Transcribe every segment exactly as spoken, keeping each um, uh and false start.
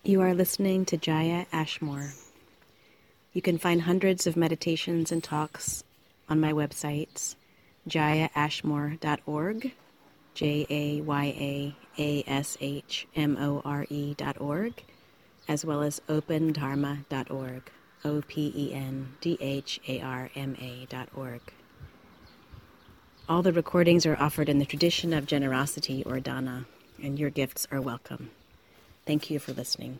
You are listening to Jaya Ashmore. You can find hundreds of meditations and talks on my websites, jaya ashmore dot org, J A Y A A S H M O R E dot org, as well as open dharma dot org, O P E N D H A R M A dot org. All the recordings are offered in the tradition of generosity or dana, and your gifts are welcome. Thank you for listening.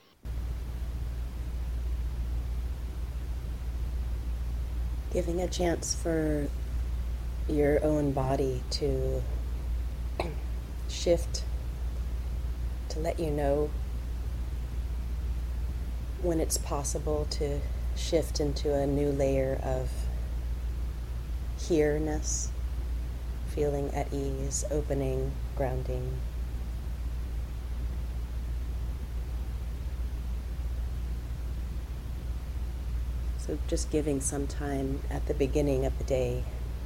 Giving a chance for your own body to shift, to let you know when it's possible to shift into a new layer of here-ness, feeling at ease, opening, grounding. So just giving some time at the beginning of the day.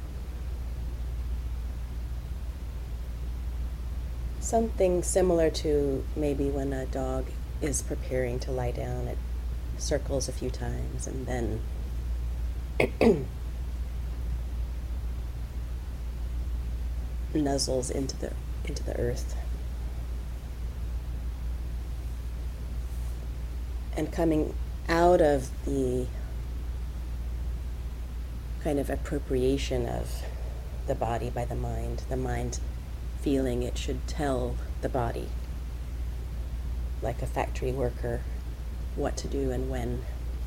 Something similar to maybe when a dog is preparing to lie down, it circles a few times and then nuzzles into the into the earth. And coming out of the kind of appropriation of the body by the mind, the mind feeling it should tell the body, like a factory worker, what to do and when.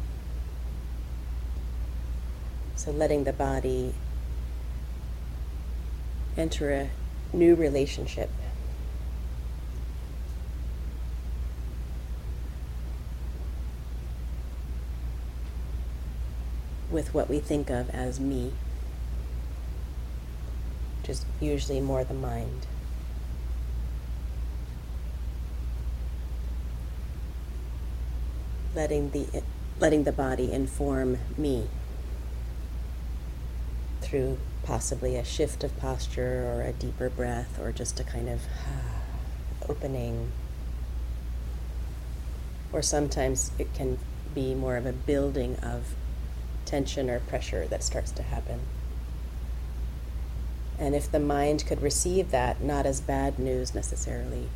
So letting the body enter a new relationship with what we think of as me, which is usually more the mind. Letting the letting the body inform me through possibly a shift of posture or a deeper breath or just a kind of opening. Or sometimes it can be more of a building of tension or pressure that starts to happen. And if the mind could receive that, not as bad news necessarily,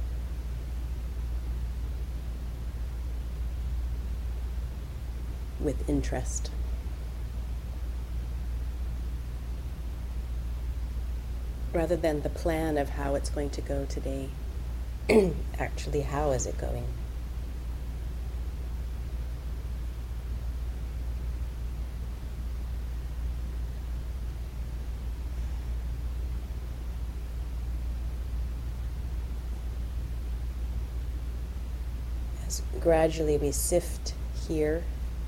with interest. Rather than the plan of how it's going to go today, actually, how is it going? As gradually we sift here,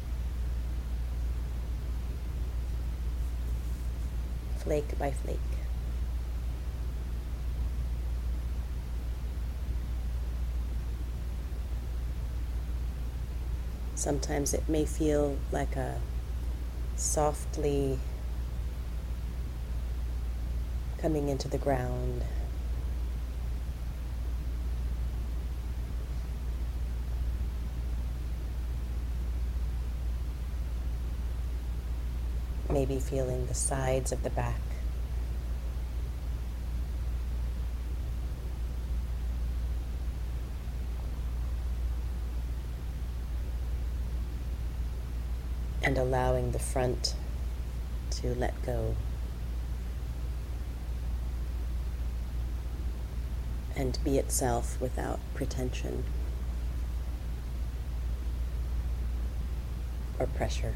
flake by flake. Sometimes it may feel like a softly coming into the ground. Maybe feeling the sides of the back. And allowing the front to let go. And be itself without pretension or pressure.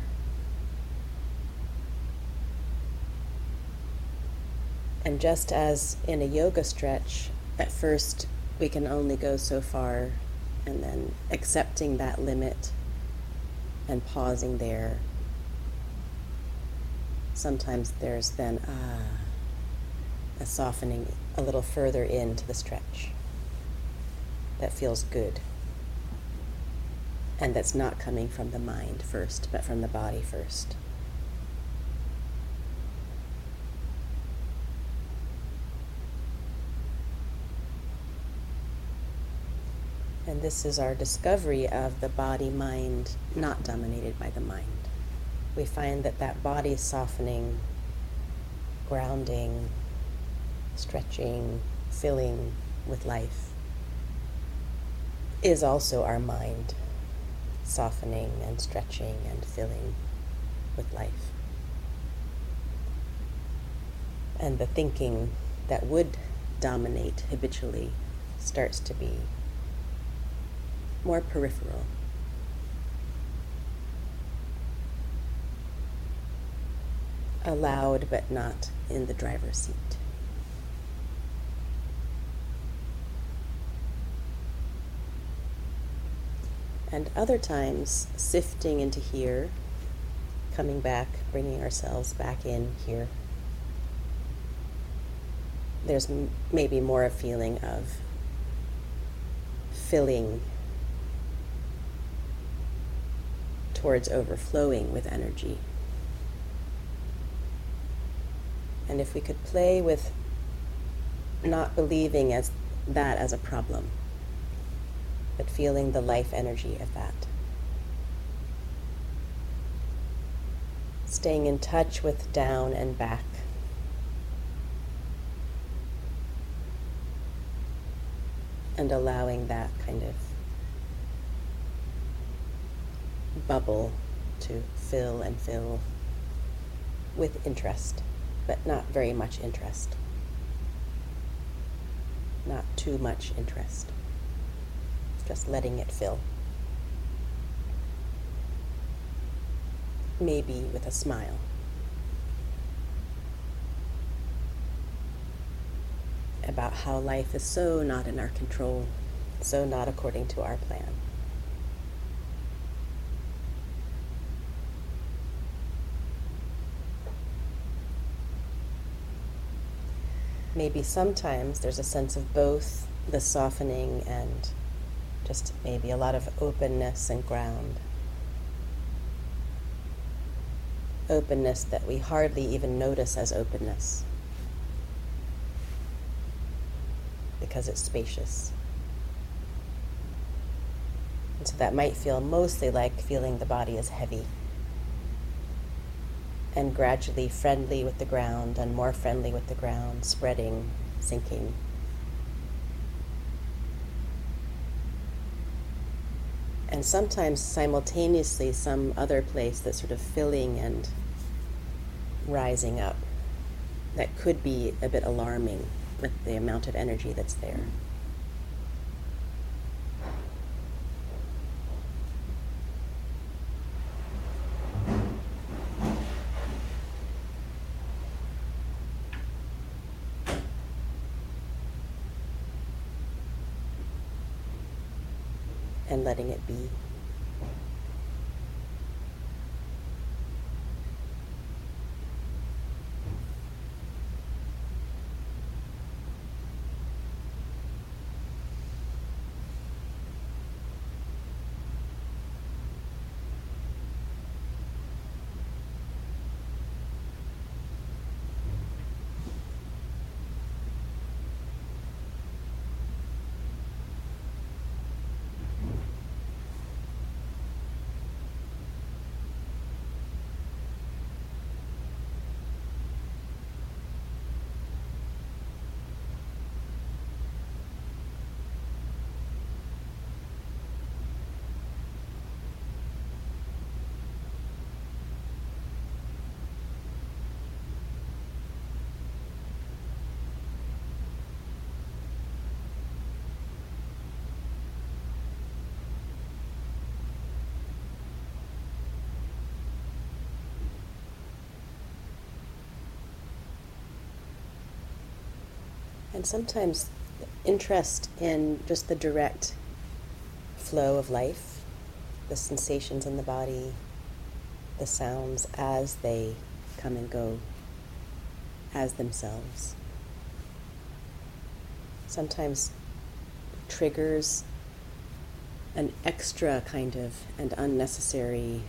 And just as in a yoga stretch, at first we can only go so far, and then accepting that limit and pausing there. Sometimes there's then ah, a softening a little further into the stretch that feels good. And that's not coming from the mind first, but from the body first. And this is our discovery of the body-mind not dominated by the mind. We find that that body softening, grounding, stretching, filling with life is also our mind softening and stretching and filling with life. And the thinking that would dominate habitually starts to be more peripheral. Allowed but not in the driver's seat. And other times, sifting into here, coming back, bringing ourselves back in here. There's m- maybe more a feeling of filling towards overflowing with energy. And if we could play with not believing as that as a problem, but feeling the life energy of that. Staying in touch with down and back. And allowing that kind of bubble to fill and fill with interest, but not very much interest. Not too much interest. Just letting it fill. Maybe with a smile. About how life is so not in our control, so not according to our plan. Maybe sometimes there's a sense of both the softening and just maybe a lot of openness and ground. Openness that we hardly even notice as openness because it's spacious. And so that might feel mostly like feeling the body is heavy and gradually friendly with the ground and more friendly with the ground, spreading, sinking. And sometimes simultaneously some other place that's sort of filling and rising up that could be a bit alarming with the amount of energy that's there. And letting it be. And sometimes interest in just the direct flow of life, the sensations in the body, the sounds as they come and go, as themselves. Sometimes triggers an extra kind of and unnecessary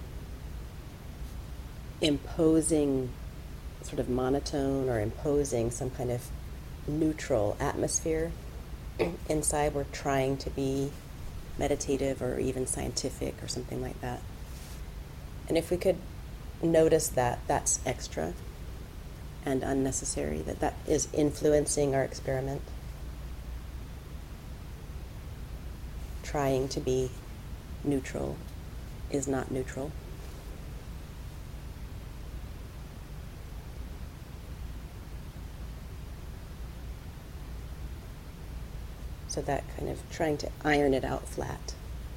imposing sort of monotone or imposing some kind of neutral atmosphere. Inside we're trying to be meditative or even scientific or something like that. And if we could notice that that's extra and unnecessary, that that is influencing our experiment, trying to be neutral is not neutral. So that kind of trying to iron it out flat,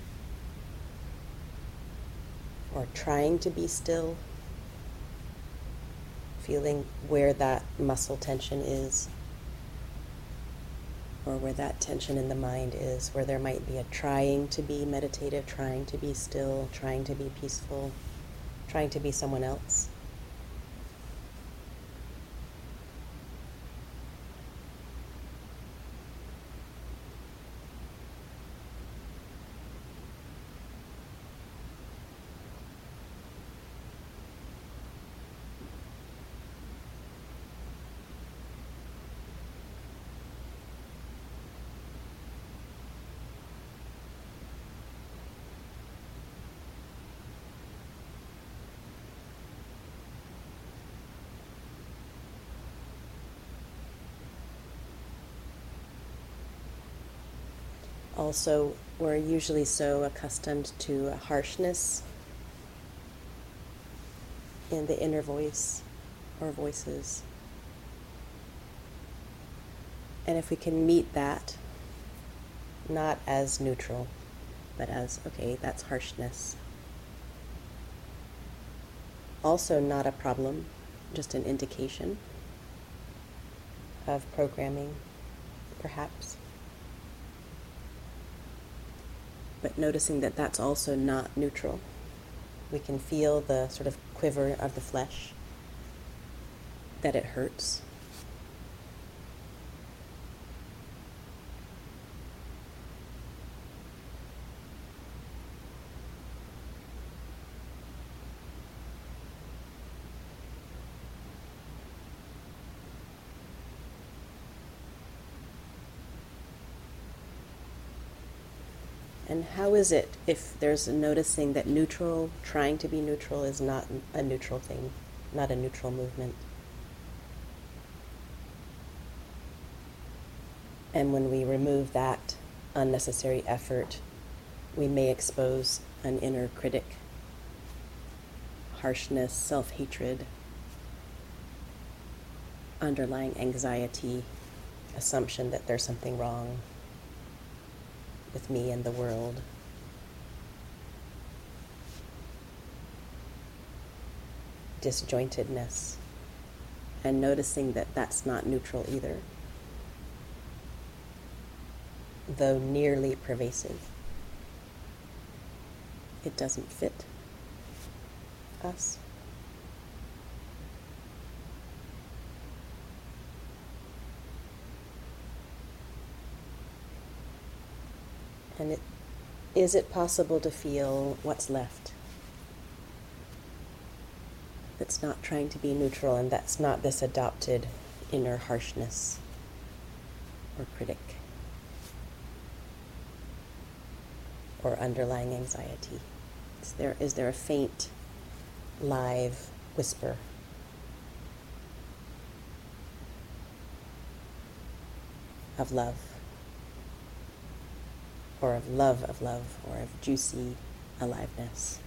or trying to be still, feeling where that muscle tension is, or where that tension in the mind is, where there might be a trying to be meditative, trying to be still, trying to be peaceful, trying to be someone else. Also, we're usually so accustomed to harshness in the inner voice or voices. And if we can meet that, not as neutral, but as, okay, that's harshness. Also not a problem, just an indication of programming, perhaps. But noticing that that's also not neutral. We can feel the sort of quiver of the flesh, that it hurts. And how is it if there's a noticing that neutral, trying to be neutral is not a neutral thing, not a neutral movement? And when we remove that unnecessary effort, we may expose an inner critic, harshness, self-hatred, underlying anxiety, assumption that there's something wrong with me and the world. Disjointedness, and noticing that that's not neutral either, though nearly pervasive. It doesn't fit us. And it, is it possible to feel what's left? That's not trying to be neutral, and that's not this adopted inner harshness or critic or underlying anxiety. Is there, is there a faint, live whisper? Of love, or of love of love, or of juicy aliveness.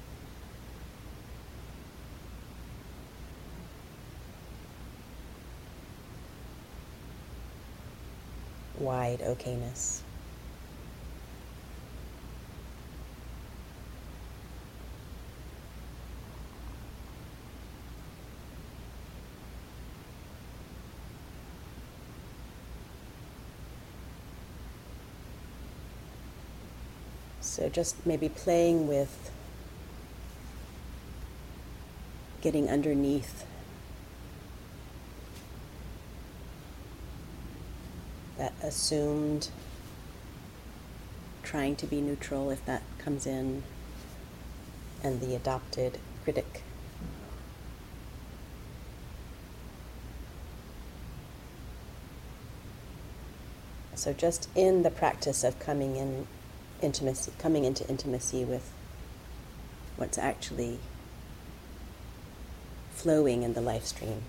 Wide okayness. So just maybe playing with getting underneath that assumed trying to be neutral, if that comes in, and the adopted critic. So just in the practice of coming in intimacy, coming into intimacy with what's actually flowing in the life stream.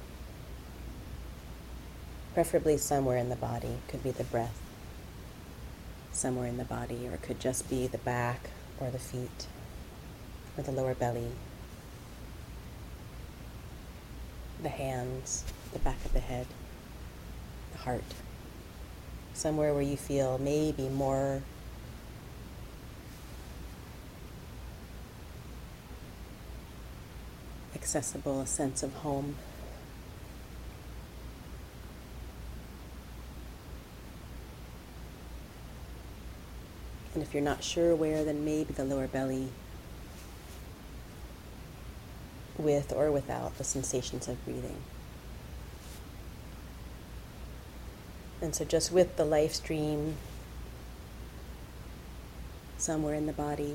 Preferably somewhere in the body. Could be the breath, somewhere in the body, or it could just be the back or the feet or the lower belly, the hands, the back of the head, the heart. Somewhere where you feel maybe more accessible, a sense of home. And if you're not sure where, then maybe the lower belly, with or without the sensations of breathing. And so just with the life stream somewhere in the body,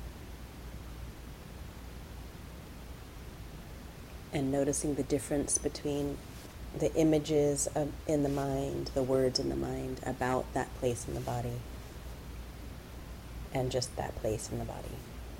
and noticing the difference between the images of, in the mind, the words in the mind about that place in the body, and just that place in the body.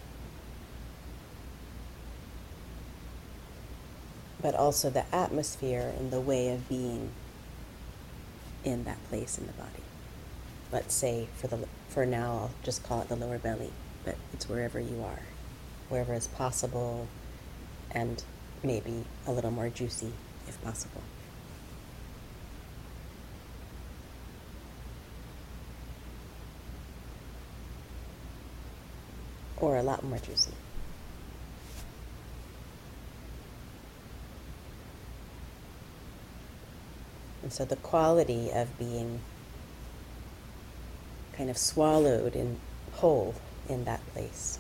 But also the atmosphere and the way of being in that place in the body. Let's say for the for now, I'll just call it the lower belly, but it's wherever you are, wherever is possible, and maybe a little more juicy if possible. Or a lot more juicy. And so the quality of being kind of swallowed in whole in that place.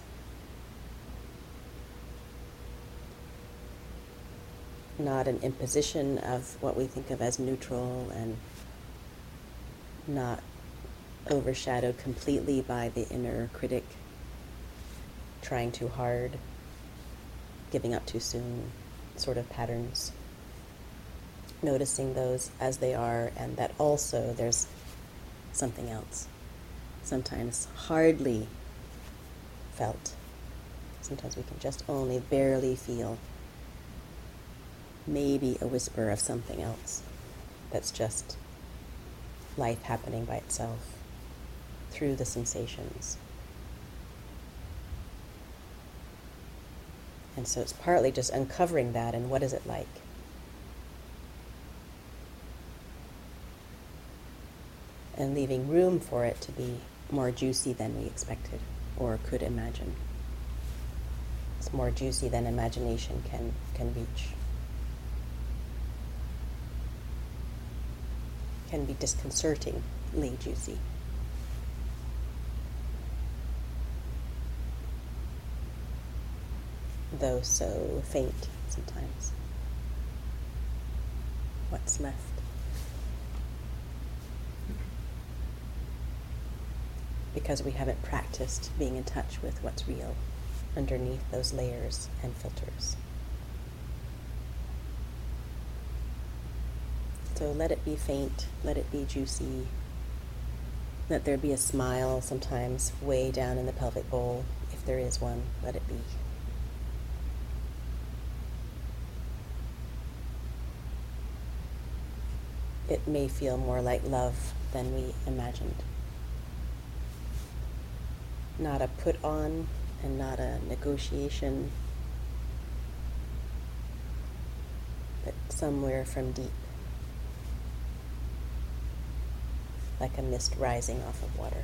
Not an imposition of what we think of as neutral, and not overshadowed completely by the inner critic trying too hard, giving up too soon sort of patterns. Noticing those as they are, and that also there's something else. Sometimes hardly felt. Sometimes we can just only barely feel maybe a whisper of something else that's just life happening by itself through the sensations. And so it's partly just uncovering that, and what is it like? And leaving room for it to be more juicy than we expected or could imagine. It's more juicy than imagination can, can reach. Can be disconcertingly juicy. Though so faint sometimes. What's left? Because we haven't practiced being in touch with what's real underneath those layers and filters. So let it be faint, let it be juicy. Let there be a smile sometimes way down in the pelvic bowl. If there is one, let it be. It may feel more like love than we imagined. Not a put on and not a negotiation, but somewhere from deep, like a mist rising off of water.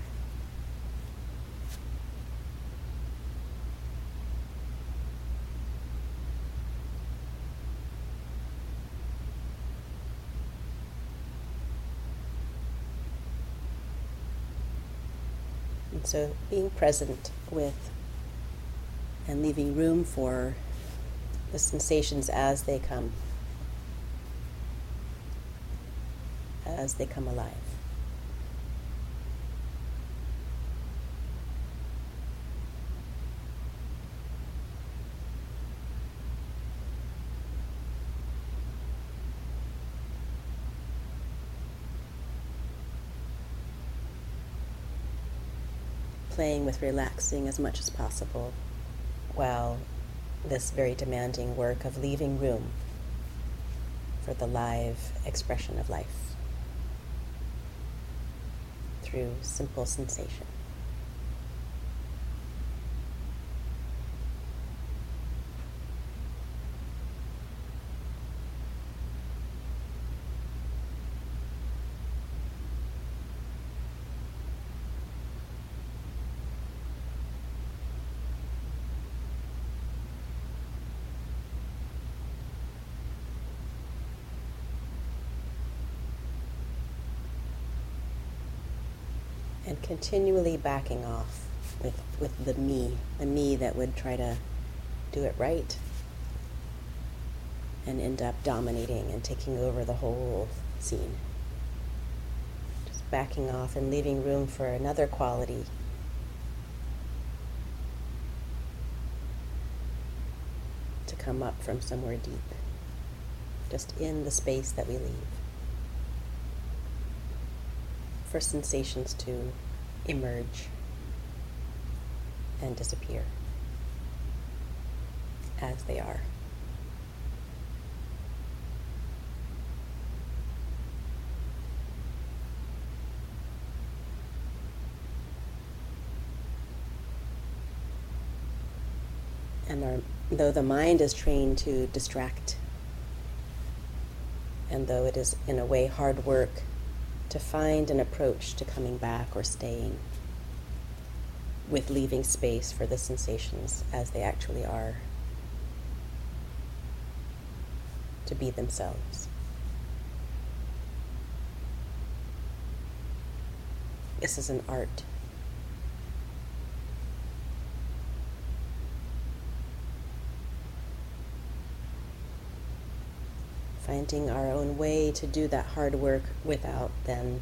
And so being present with and leaving room for the sensations as they come, as they come alive. playing with relaxing as much as possible, while this very demanding work of leaving room for the live expression of life through simple sensation. And continually backing off with, with the me, the me that would try to do it right and end up dominating and taking over the whole scene. Just backing off and leaving room for another quality to come up from somewhere deep, just in the space that we leave, for sensations to emerge and disappear as they are. And our, though the mind is trained to distract, and though it is in a way hard work to find an approach to coming back or staying, with leaving space for the sensations as they actually are, to be themselves. This is an art. Finding our own way to do that hard work without then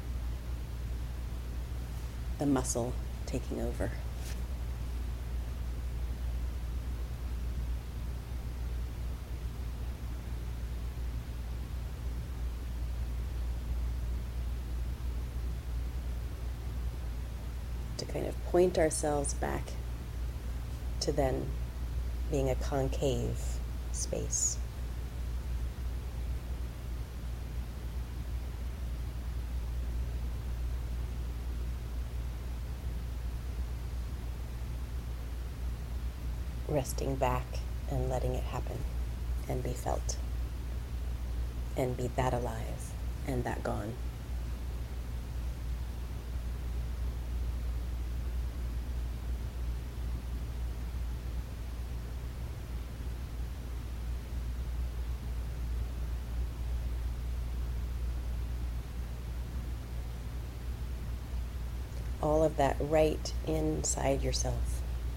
the muscle taking over. To kind of point ourselves back to then being a concave space. Resting back and letting it happen and be felt and be that alive and that gone. All of that right inside yourself.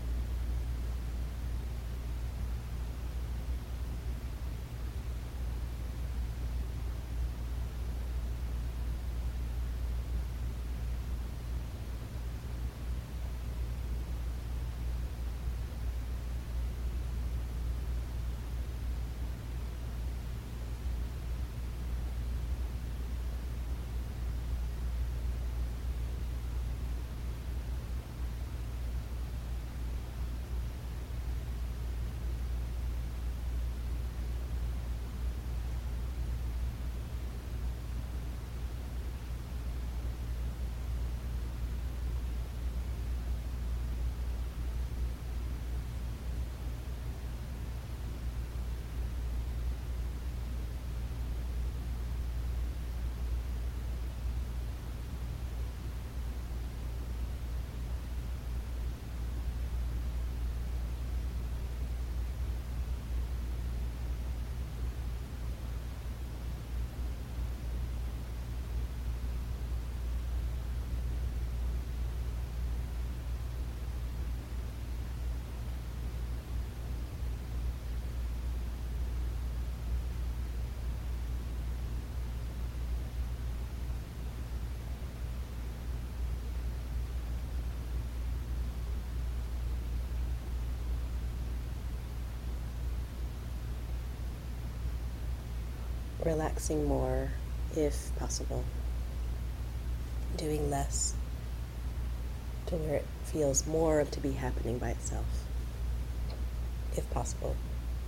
Relaxing more if possible, doing less, to where it feels more to be happening by itself, if possible.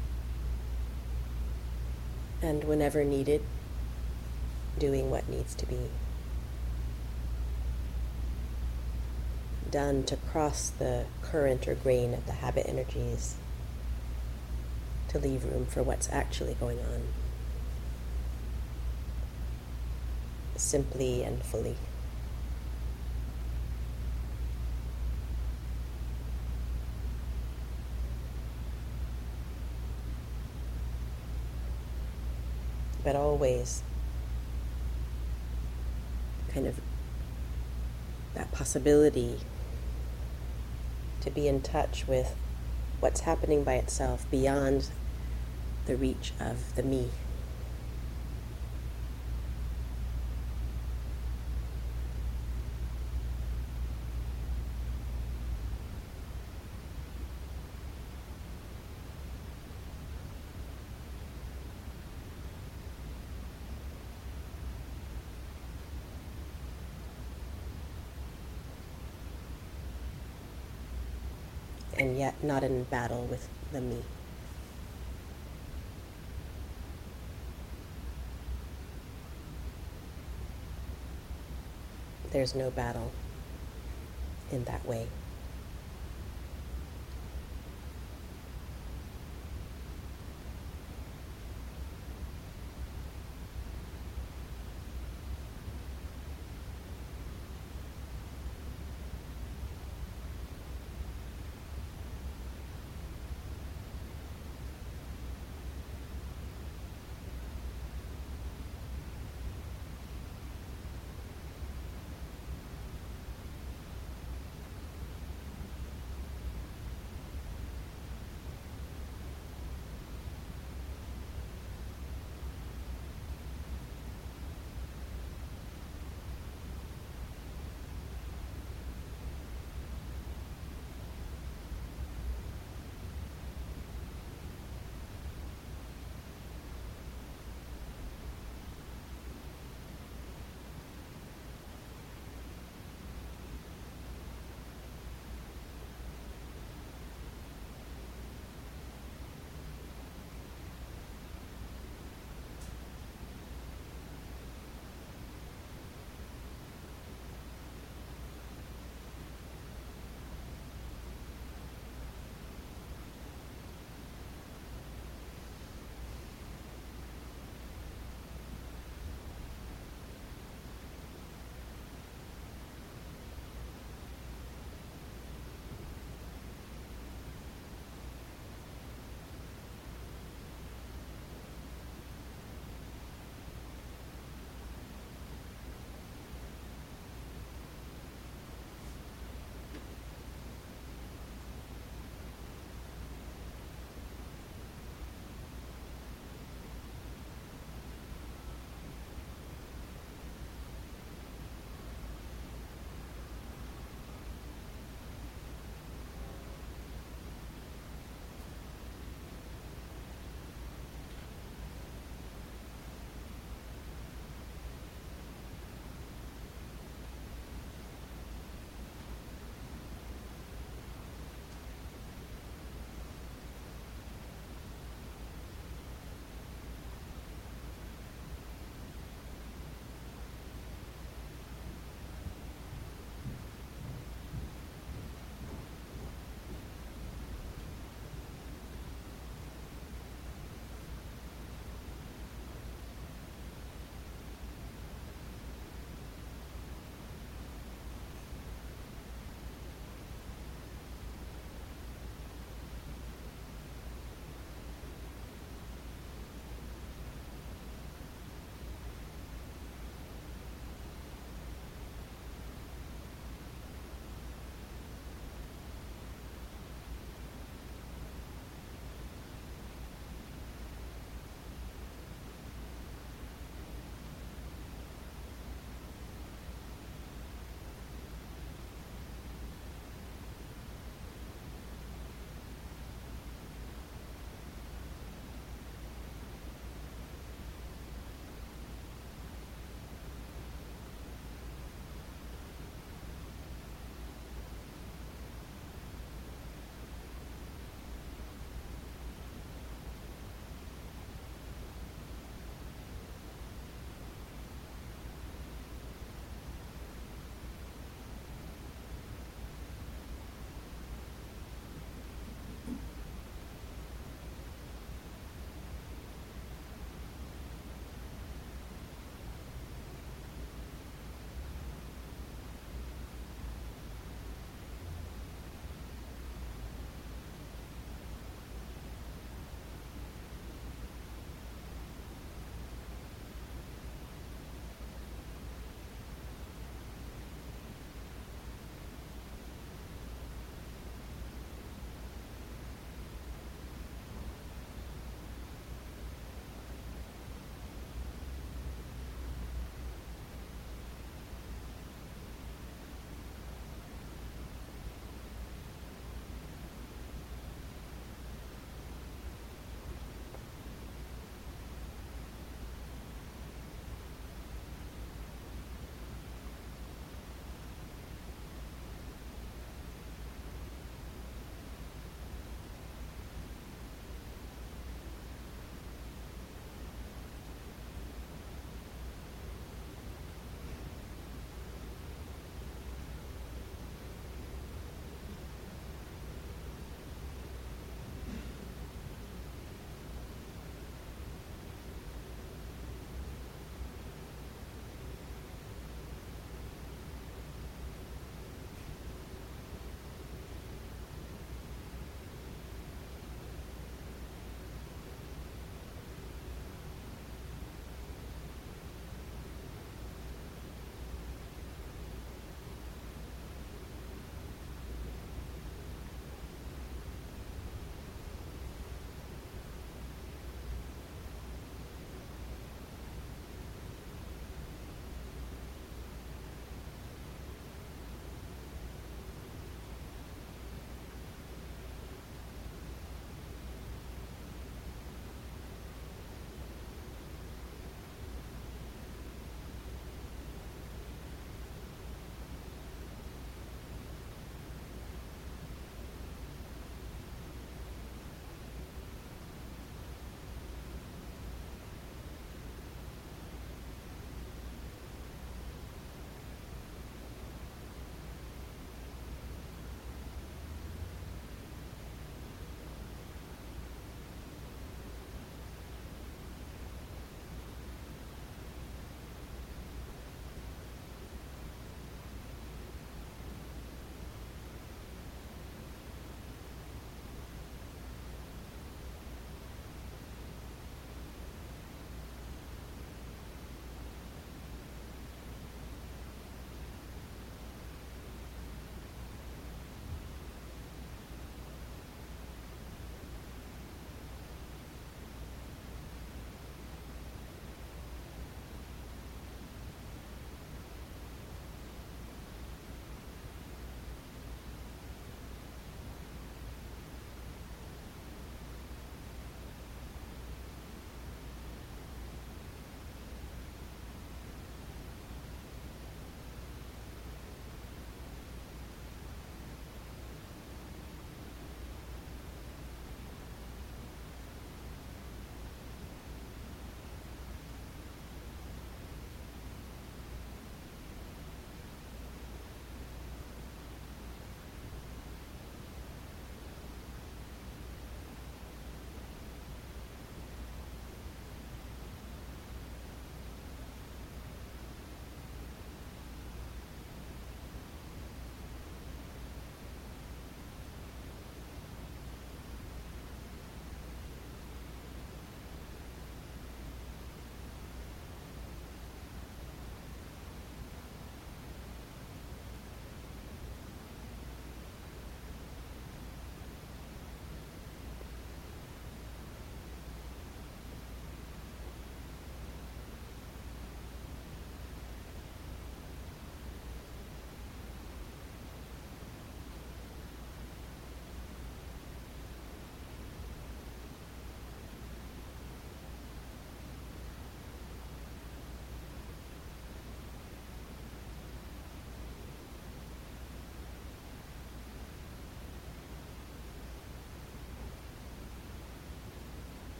And whenever needed, doing what needs to be done to cross the current or grain of the habit energies, to leave room for what's actually going on, simply and fully. But always kind of that possibility to be in touch with what's happening by itself beyond the reach of the me. And yet not in battle with the me. There's no battle in that way.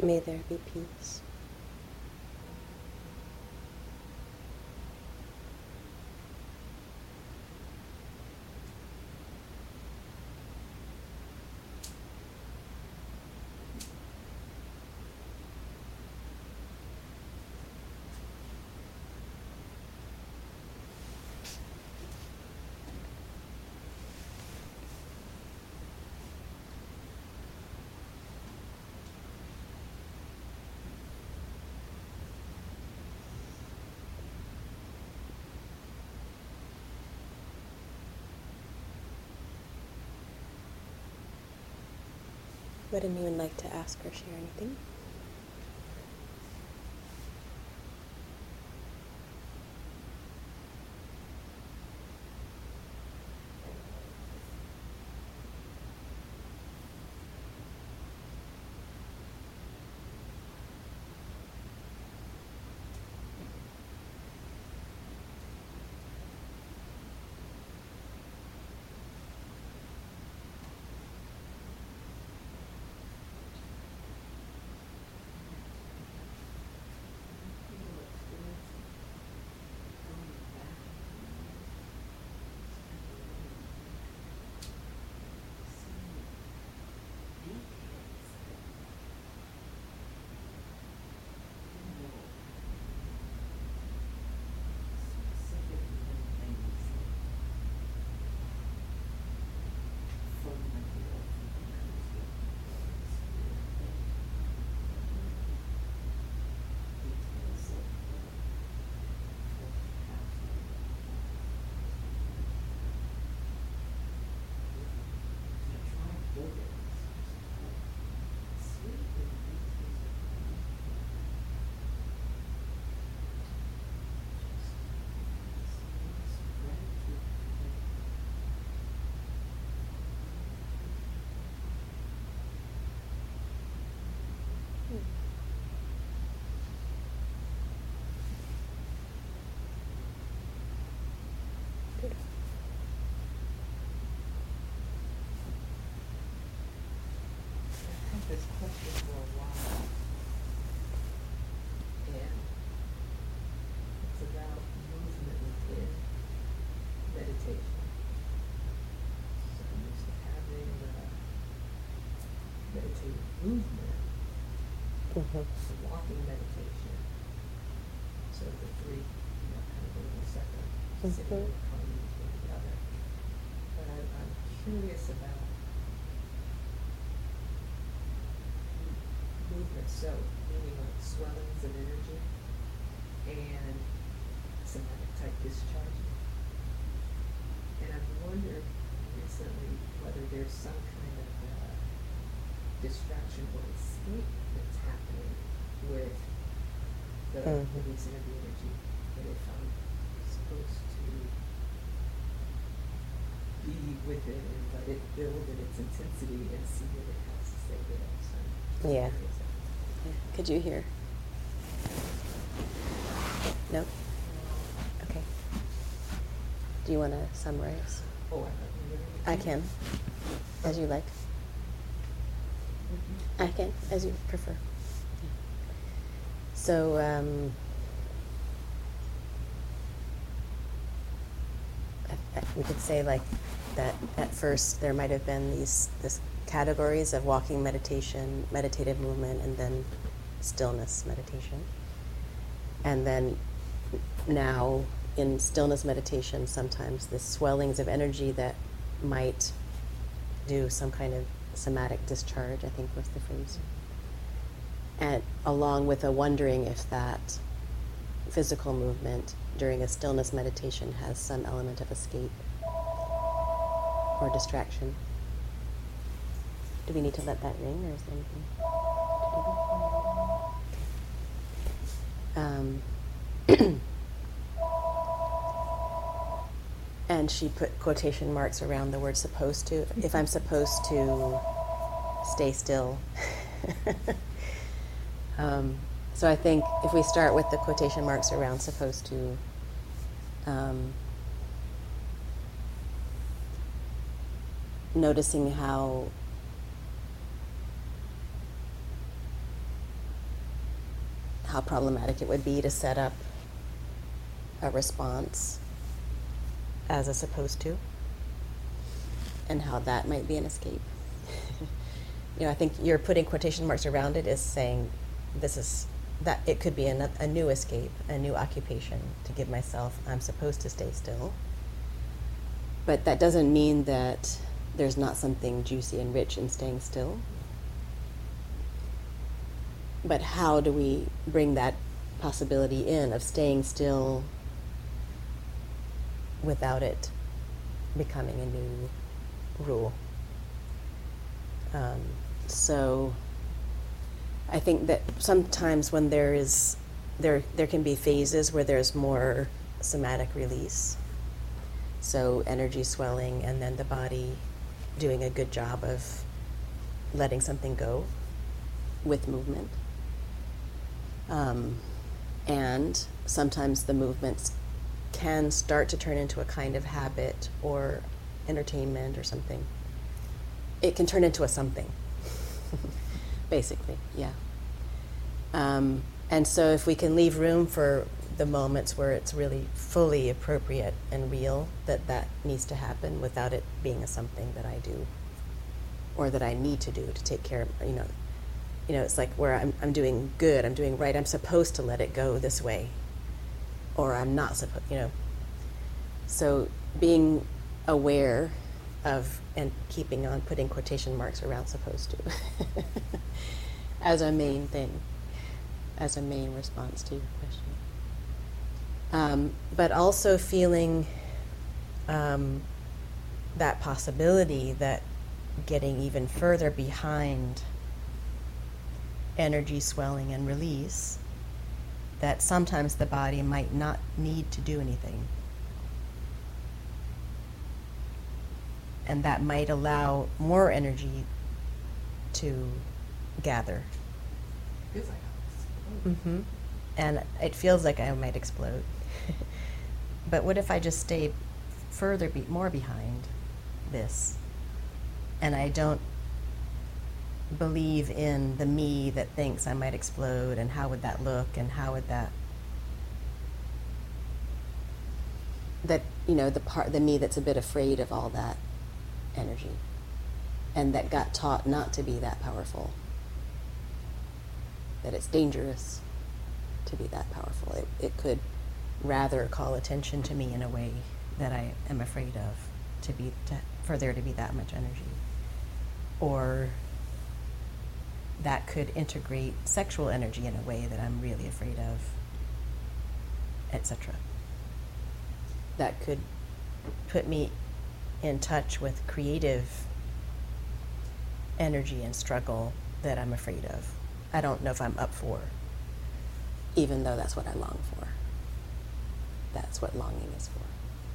May there be peace. Would anyone like to ask or share anything? This question for a while, and it's about movement within meditation. So I'm used to having uh, meditative movement, Mm-hmm. the walking meditation. So the three, you know, kind of a little separate, sitting Mhm. in harmony with the other. But I, I'm curious about movement, so meaning like swellings of energy and somatic type discharging. And I've wondered recently whether there's some kind of uh, distraction or escape that's happening with the Mhm. releasing of the energy. And if I'm supposed to be with it and let it build in its intensity and see what it has to say there. So I'm Yeah. curious. Yeah. Could you hear? No? Okay. Do you want to summarize? Oh, I thought you were I gonna- can, as you like. I can, as you prefer. Yeah. So, um, I- I- we could say like that at first there might have been these this categories of walking meditation, meditative movement, and then stillness meditation. And then now in stillness meditation, sometimes the swellings of energy that might do some kind of somatic discharge, I think was the phrase. And along with a wondering if that physical movement during a stillness meditation has some element of escape or distraction. Do we need to let that ring, or is there anything to do? Um, and she put quotation marks around the word supposed to. If I'm supposed to stay still. um, so I think if we start with the quotation marks around supposed to, um, noticing how how problematic it would be to set up a response as a supposed to, and how that might be an escape. You know, I think you're putting quotation marks around it is saying this is, that it could be a, a new escape, a new occupation to give myself, I'm supposed to stay still. But that doesn't mean that there's not something juicy and rich in staying still. But how do we bring that possibility in of staying still without it becoming a new rule? Um, so I think that sometimes when there is, there there can be phases where there's more somatic release. So energy swelling and then the body doing a good job of letting something go with movement. Um, and sometimes the movements can start to turn into a kind of habit or entertainment or something. It can turn into a something, basically, yeah. Um, and so if we can leave room for the moments where it's really fully appropriate and real, that that needs to happen without it being a something that I do or that I need to do to take care of, you know, you know, it's like where I'm, I'm doing good, I'm doing right, I'm supposed to let it go this way, or I'm not supposed, you know. So being aware of and keeping on putting quotation marks around supposed to as a main thing, as a main response to your question. Um, but also feeling um, that possibility that getting even further behind energy swelling and release, that sometimes the body might not need to do anything. And that might allow more energy to gather. Feels like I was Mm-hmm. And it feels like I might explode. But what if I just stay further, be- more behind this, and I don't believe in the me that thinks I might explode, and how would that look, and how would that, that, you know, the part, the me that's a bit afraid of all that energy, and that got taught not to be that powerful, that it's dangerous to be that powerful. It, it could rather call attention to me in a way that I am afraid of, to be, to, for there to be that much energy. Or that could integrate sexual energy in a way that I'm really afraid of, et cetera. That could put me in touch with creative energy and struggle that I'm afraid of. I don't know if I'm up for, even though that's what I long for. That's what longing is for.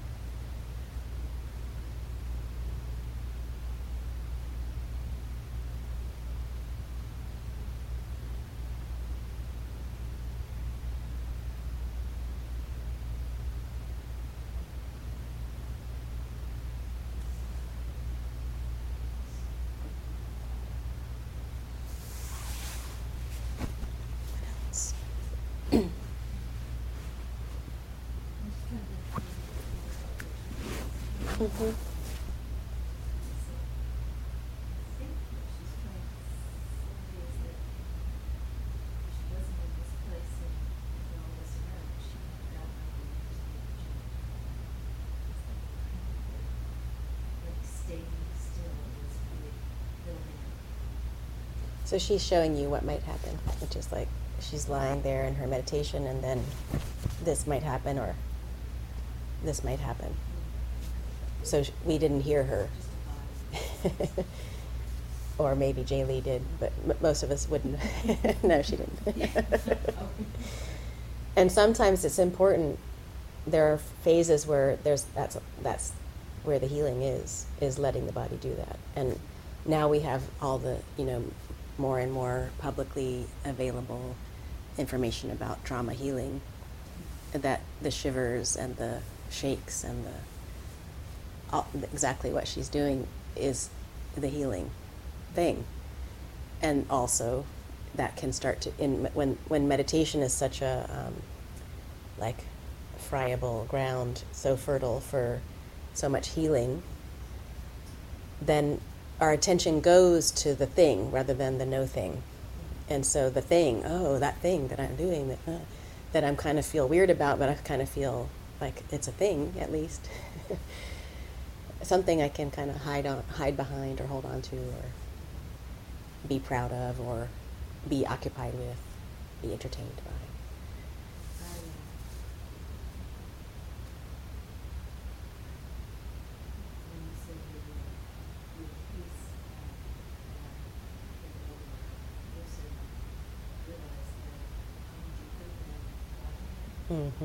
Mm-hmm. So she's showing you what might happen, which is like she's lying there in her meditation, and then this might happen, or this might happen. So sh- we didn't hear her. Or maybe Jay Lee did, but m- most of us wouldn't. No, she didn't. And sometimes it's important. There are phases where there's that's that's where the healing is is letting the body do that. And now we have all the, you know, more and more publicly available information about trauma healing, that the shivers and the shakes and the all, exactly what she's doing is the healing thing. And also that can start to, in when when meditation is such a um, like friable ground, so fertile for so much healing, then our attention goes to the thing rather than the no thing. And so the thing, oh, that thing that I'm doing that uh, that I'm kind of feel weird about, but I kind of feel like it's a thing at least. Something I can kind of hide on, hide behind, or hold on to, or be proud of, or be occupied with, be entertained by. Mm-hmm.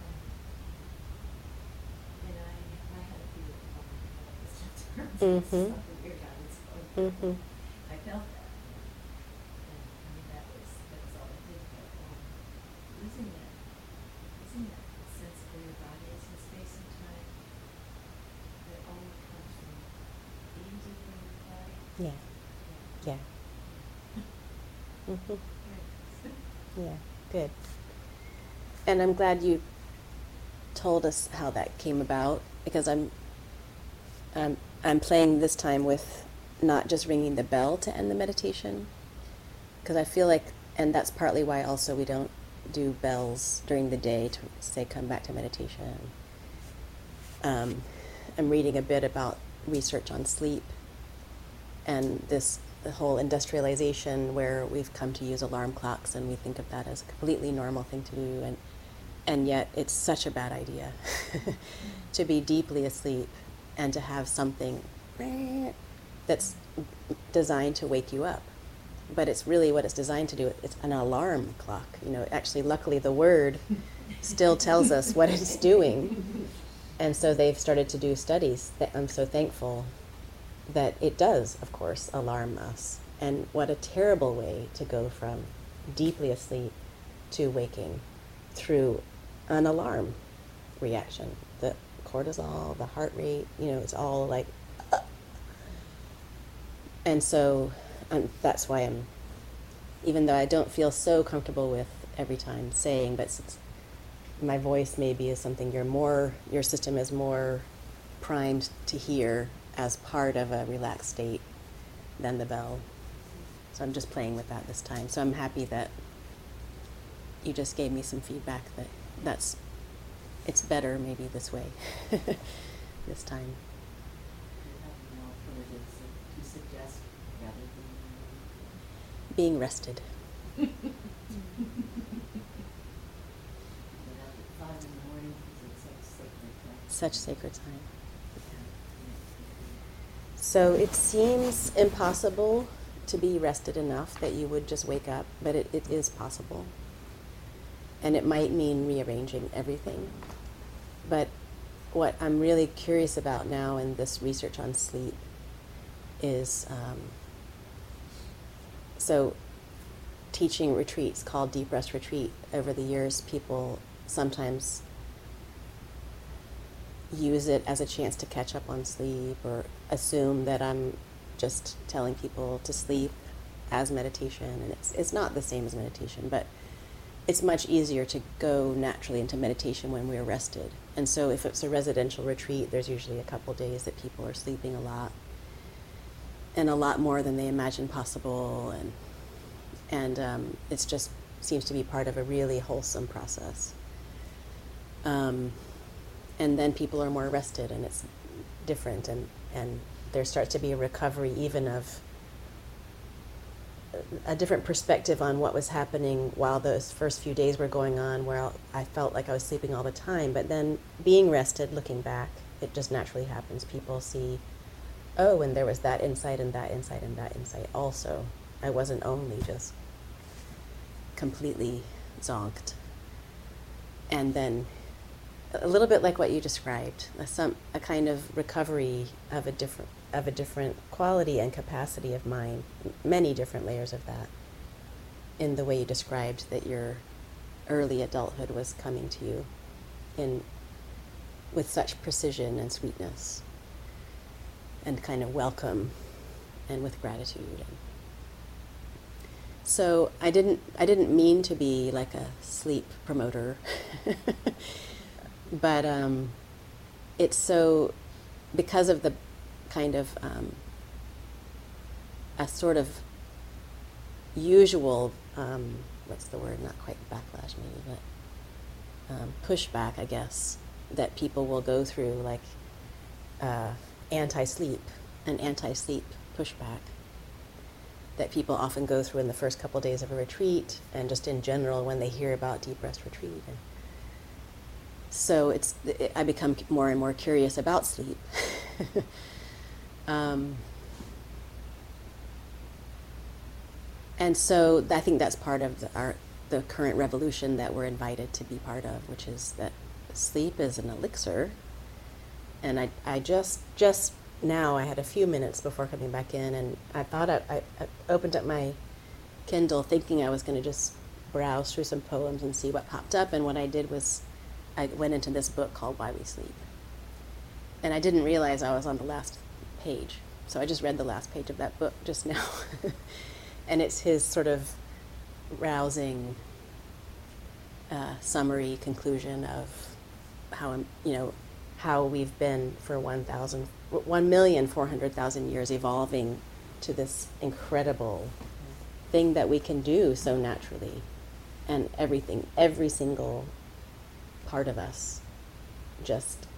Mm-hmm. Mm-hmm. I felt that. And I mean, that was, that was all I did, but, um, losing that, losing that sense of where your body is in space and time, that only comes from being deeper in your body. Yeah. Yeah. Mm-hmm. Yeah. Good. And I'm glad you told us how that came about, because I'm, I'm, I'm playing this time with not just ringing the bell to end the meditation, because I feel like, and that's partly why also we don't do bells during the day to say come back to meditation. Um, I'm reading a bit about research on sleep and this the whole industrialization where we've come to use alarm clocks, and we think of that as a completely normal thing to do, and and yet it's such a bad idea to be deeply asleep and to have something that's designed to wake you up. But it's really what it's designed to do. It's an alarm clock. You know, actually, luckily, the word still tells us what it's doing. And so they've started to do studies. That I'm so thankful that it does, of course, alarm us. And what a terrible way to go from deeply asleep to waking through an alarm reaction. The cortisol, the heart rate, you know, it's all like, uh. And so um, that's why I'm, even though I don't feel so comfortable with every time saying, but since my voice maybe is something you're more, your system is more primed to hear as part of a relaxed state than the bell. So I'm just playing with that this time. So I'm happy that you just gave me some feedback that that's, it's better maybe this way, this time. Being rested. Such sacred time. So it seems impossible to be rested enough that you would just wake up, but it, it is possible. And it might mean rearranging everything. But what I'm really curious about now in this research on sleep is, um, so teaching retreats called Deep Rest Retreat, over the years people sometimes use it as a chance to catch up on sleep, or assume that I'm just telling people to sleep as meditation, and it's it's not the same as meditation, but it's much easier to go naturally into meditation when we're rested. And so if it's a residential retreat, there's usually a couple days that people are sleeping a lot, and a lot more than they imagined possible, and and um, it's just seems to be part of a really wholesome process. Um, and then people are more rested, and it's different, and, and there starts to be a recovery even of a different perspective on what was happening while those first few days were going on, where I felt like I was sleeping all the time. But then being rested, looking back, it just naturally happens. People see, oh, and there was that insight and that insight and that insight also. I wasn't only just completely zonked. And then a little bit like what you described, a, some, a kind of recovery of a different of a different quality and capacity of mind, many different layers of that, in the way you described that your early adulthood was coming to you in with such precision and sweetness, and kind of welcome, and with gratitude. And So I didn't I didn't mean to be like a sleep promoter, but um, it's so because of the kind of um, a sort of usual um, what's the word? Not quite backlash, maybe, but um, pushback, I guess, that people will go through, like uh, anti-sleep, an anti-sleep pushback that people often go through in the first couple days of a retreat, and just in general when they hear about deep rest retreat. And so it's it, I become more and more curious about sleep. um, and so I think that's part of the, our the current revolution that we're invited to be part of, which is that sleep is an elixir. And I I just just now I had a few minutes before coming back in, and I thought I, I, I opened up my Kindle thinking I was going to just browse through some poems and see what popped up, and what I did was I went into this book called Why We Sleep. And I didn't realize I was on the last page, so I just read the last page of that book just now. And it's his sort of rousing uh, summary conclusion of how, you know, how we've been for one thousand, one million four hundred thousand years evolving to this incredible thing that we can do so naturally. And everything, every single part of us just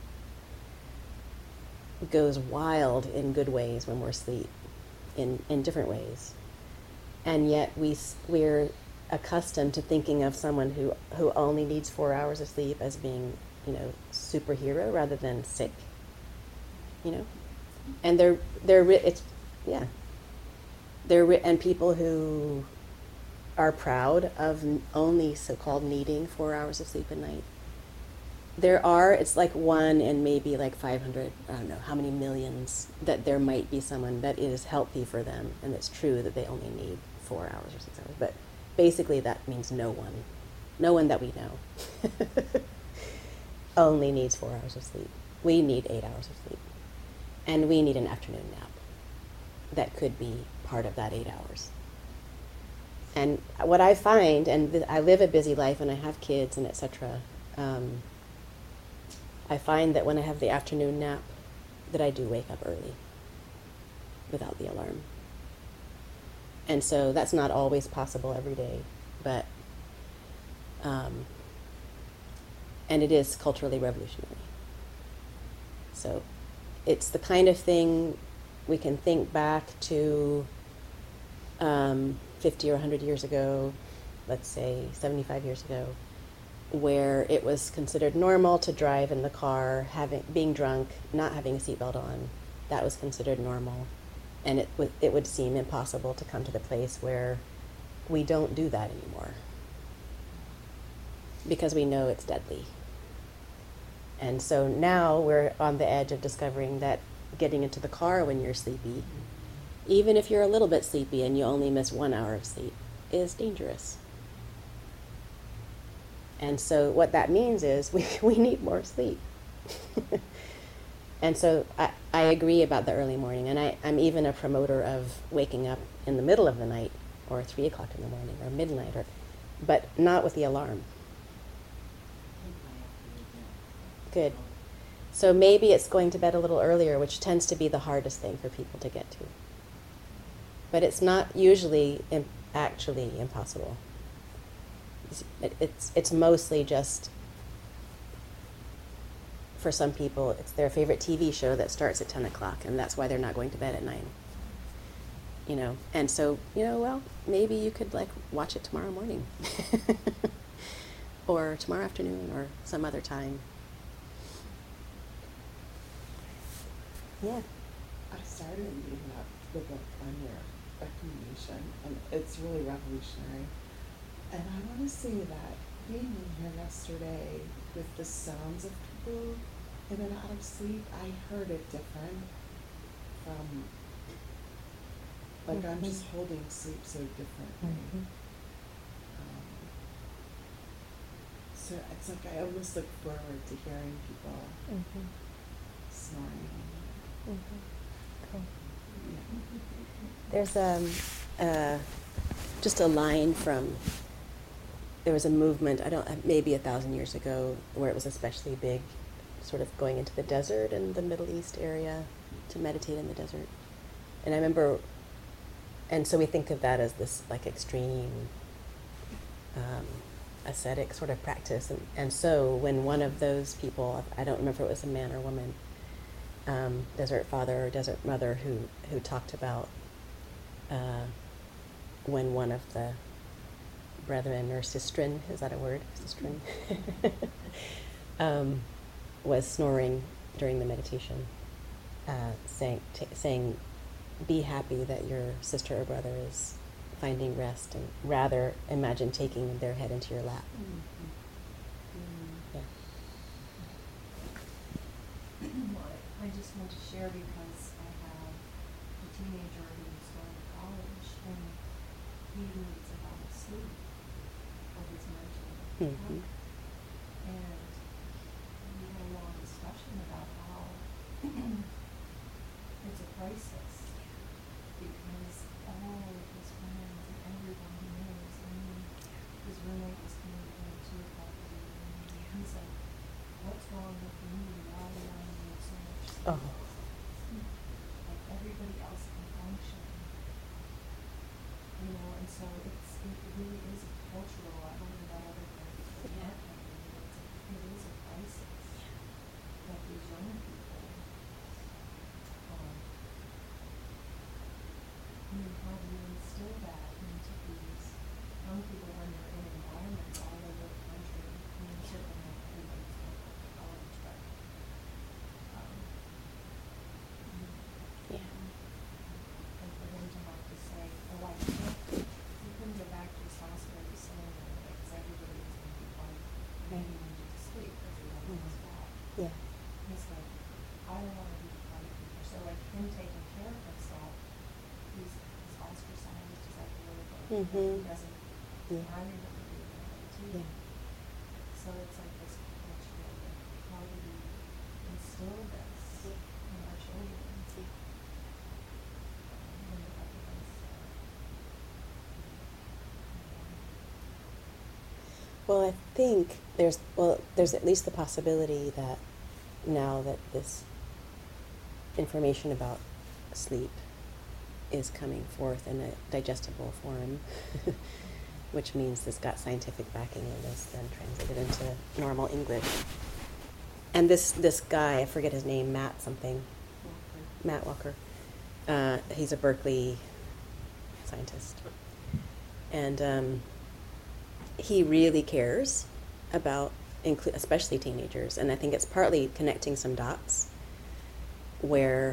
goes wild in good ways when we're asleep, in, in different ways. And yet we, we're accustomed to thinking of someone who, who only needs four hours of sleep as being, you know, superhero rather than sick, you know, and they're they're it's yeah, they're and people who are proud of only so-called needing four hours of sleep a night. There are it's like one in maybe like five hundred, I don't know how many millions, that there might be someone that it is healthy for them, and it's true that they only need four hours or six hours. But basically, that means no one, no one that we know. Only needs four hours of sleep. We need eight hours of sleep. And we need an afternoon nap that could be part of that eight hours. And what I find, and th- I live a busy life and I have kids and et cetera, um, I find that when I have the afternoon nap, that I do wake up early without the alarm. And so that's not always possible every day, but um, and it is culturally revolutionary. So it's the kind of thing we can think back to um, fifty or one hundred years ago, let's say seventy-five years ago, where it was considered normal to drive in the car, having being drunk, not having a seatbelt on. That was considered normal. And it, w- it would seem impossible to come to the place where we don't do that anymore, because we know it's deadly. And so now we're on the edge of discovering that getting into the car when you're sleepy, even if you're a little bit sleepy and you only miss one hour of sleep, is dangerous. And so what that means is we, we need more sleep. And so I, I agree about the early morning, and I, I'm even a promoter of waking up in the middle of the night, or three o'clock in the morning, or midnight, or, but not with the alarm. Good. So maybe it's going to bed a little earlier, which tends to be the hardest thing for people to get to. But it's not usually im- actually impossible. It's, it, it's, it's mostly just, for some people, it's their favorite T V show that starts at ten o'clock, and that's why they're not going to bed at nine. You know, and so, you know, well, maybe you could like watch it tomorrow morning or tomorrow afternoon or some other time. Yeah. I started reading that the book on your recommendation, and it's really revolutionary. And I want to say that being in here yesterday with the sounds of people in and out of sleep, I heard it different from, like mm-hmm. I'm just holding sleep so differently. Mm-hmm. Um, so it's like I almost look forward to hearing people mm-hmm. snoring. Mm-hmm. Cool. There's um, uh, just a line from, there was a movement, I don't, maybe a thousand years ago, where it was especially big, sort of going into the desert and the Middle East area to meditate in the desert. And I remember, and so we think of that as this like extreme um, ascetic sort of practice. And, and so when one of those people, I don't remember if it was a man or woman, um, desert father or desert mother, who, who talked about uh, when one of the brethren, or sistren, is that a word? Sistren? um, was snoring during the meditation, uh, saying, t- saying, be happy that your sister or brother is finding rest, and rather imagine taking their head into your lap. Mm-hmm. Yeah. Well, I I just want to share because I have a teenager who's going to college, and he needs a lot of sleep for his mental Mhm. health. And we had a long discussion about how it's a crisis, because all of his friends and everyone he knows, I mean, his roommate was coming to him at two o'clock in the morning, and he's like, what's wrong with me? Why do I need so much sleep? Oh. Like everybody else can function. You know, and so it's, it really is a cultural, I don't know about other things, but in our country, it's a, it is a crisis that these young people, um, I mean, how do you instill that into these young people when they're in environments all over the country? I mean, certainly not everybody's going to go to college, but, um, Yeah. and for him to have to say, oh, I can't, he couldn't go back to his hospital the same way, because everybody was going to be like, Right. he needed to sleep, because he wasn't Mhm. his back. Yeah. He's like, I don't want to be frightened. So like him taking care of himself, he's, he's ostracized, is that the word? Like, Mhm. He doesn't, Yeah. I remember being that way too. Yeah. So it's like this culture of like, how do we instill this in our children? Um, when they're up against, uh, Well, I think there's, well, there's at least the possibility that now that this information about sleep is coming forth in a digestible form, which means it's got scientific backing and is then translated into normal English. And this, this guy, I forget his name, Matt something, Matt Walker, uh, he's a Berkeley scientist. And um, he really cares about, inclu- especially teenagers, and I think it's partly connecting some dots where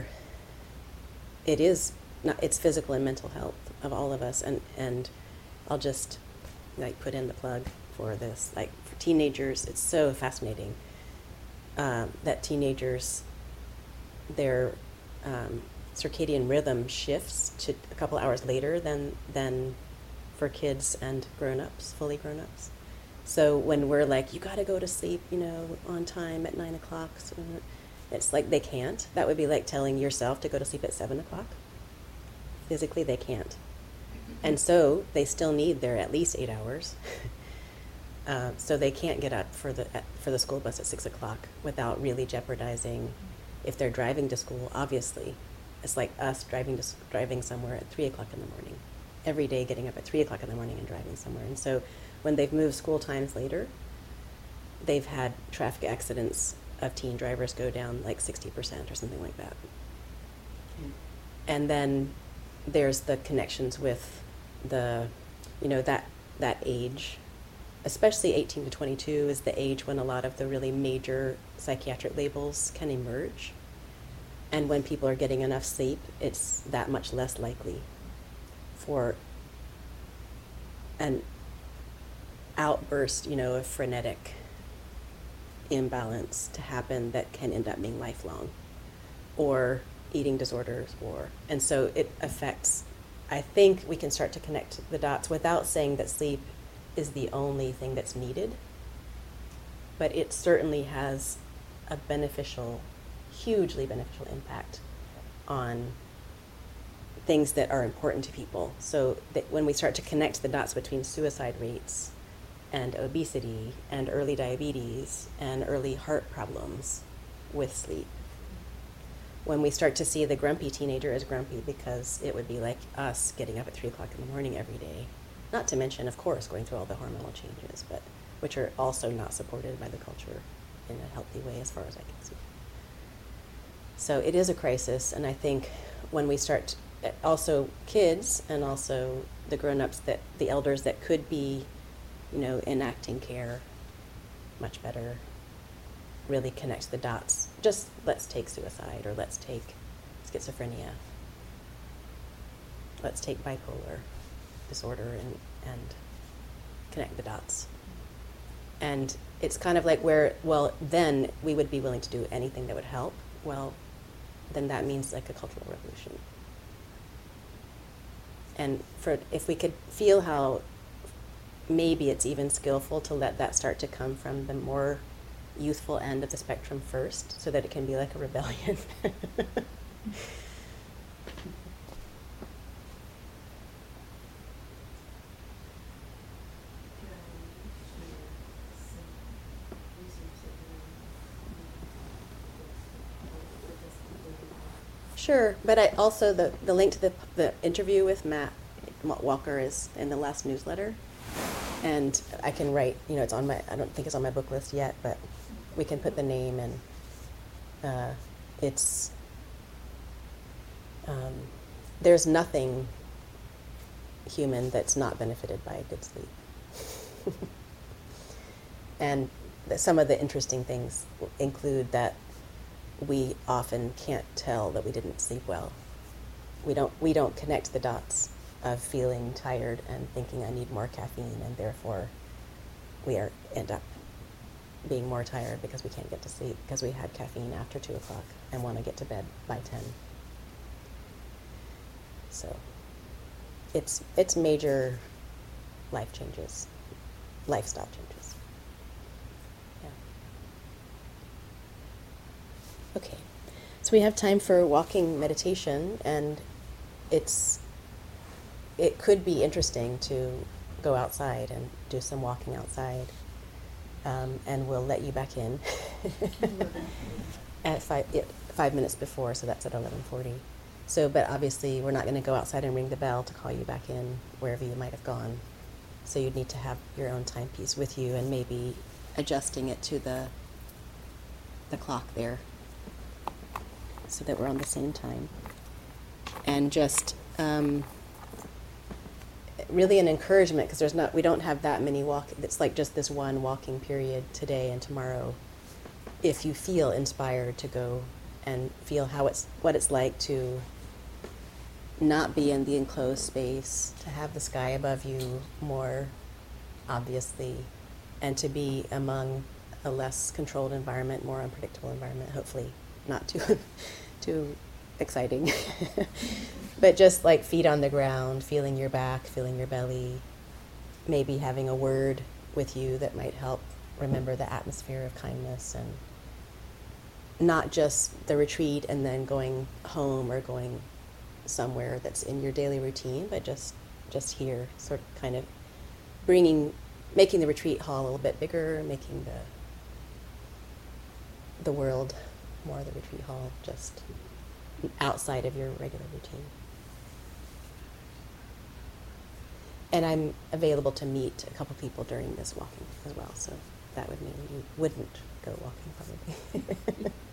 it is not, it's physical and mental health of all of us, and and I'll just like put in the plug for this. Like for teenagers, it's so fascinating um, that teenagers, their um, circadian rhythm shifts to a couple hours later than than for kids and grown-ups, fully grown-ups. So when we're like, you got to go to sleep, you know, on time at nine o'clock, so it's like they can't. That would be like telling yourself to go to sleep at seven o'clock. Physically, they can't. And so they still need their at least eight hours. uh, so they can't get up for the at, for the school bus at six o'clock without really jeopardizing. If they're driving to school, obviously, it's like us driving to s- driving somewhere at three o'clock in the morning. Every day, getting up at three o'clock in the morning and driving somewhere. And so, when they've moved school times later, they've had traffic accidents of teen drivers go down like sixty percent or something like that. Mm. And then there's the connections with the, you know, that that age, especially eighteen to twenty-two is the age when a lot of the really major psychiatric labels can emerge. And when people are getting enough sleep, it's that much less likely for an outburst, you know, of frenetic imbalance to happen that can end up being lifelong, or eating disorders, or, and so it affects, I think we can start to connect the dots without saying that sleep is the only thing that's needed, but it certainly has a beneficial, hugely beneficial impact on things that are important to people. So that when we start to connect the dots between suicide rates and obesity and early diabetes and early heart problems with sleep, when we start to see the grumpy teenager as grumpy because it would be like us getting up at three o'clock in the morning every day, not to mention, of course, going through all the hormonal changes, but which are also not supported by the culture in a healthy way as far as I can see. So it is a crisis, and I think when we start, also kids and also the grown-ups, that the elders that could be, you know, enacting care much better, really connect the dots. Just let's take suicide, or let's take schizophrenia, let's take bipolar disorder, and, and connect the dots. And it's kind of like where, well, then we would be willing to do anything that would help. Well, then that means like a cultural revolution. And for if we could feel how maybe it's even skillful to let that start to come from the more youthful end of the spectrum first, so that it can be like a rebellion. Sure, but I also, the, the link to the, the interview with Matt Walker is in the last newsletter, and I can write, you know, it's on my, I don't think it's on my book list yet, but we can put the name, and uh, it's, um, there's nothing human that's not benefited by a good sleep. And the, some of the interesting things include that we often can't tell that we didn't sleep well. We don't we don't connect the dots of feeling tired and thinking I need more caffeine, and therefore we are end up being more tired because we can't get to sleep because we had caffeine after two o'clock and want to get to bed by ten. So it's it's major life changes, lifestyle changes. Yeah. Okay, so we have time for walking meditation, and it's it could be interesting to go outside and do some walking outside, um, and we'll let you back in at five it, five minutes before, so that's at eleven forty. So, but obviously we're not going to go outside and ring the bell to call you back in wherever you might have gone. So you'd need to have your own timepiece with you, and maybe adjusting it to the the clock there, so that we're on the same time. And just um, really an encouragement, because there's not, we don't have that many walk. It's like just this one walking period today and tomorrow. If you feel inspired to go and feel how it's what it's like to not be in the enclosed space, to have the sky above you more obviously, and to be among a less controlled environment, more unpredictable environment, hopefully not too too exciting. But just like feet on the ground, feeling your back, feeling your belly, maybe having a word with you that might help remember the atmosphere of kindness, and not just the retreat and then going home or going somewhere that's in your daily routine, but just just here, sort of kind of bringing, making the retreat hall a little bit bigger, making the the world more the retreat hall, just outside of your regular routine. And I'm available to meet a couple people during this walking as well, so that would mean you wouldn't go walking probably.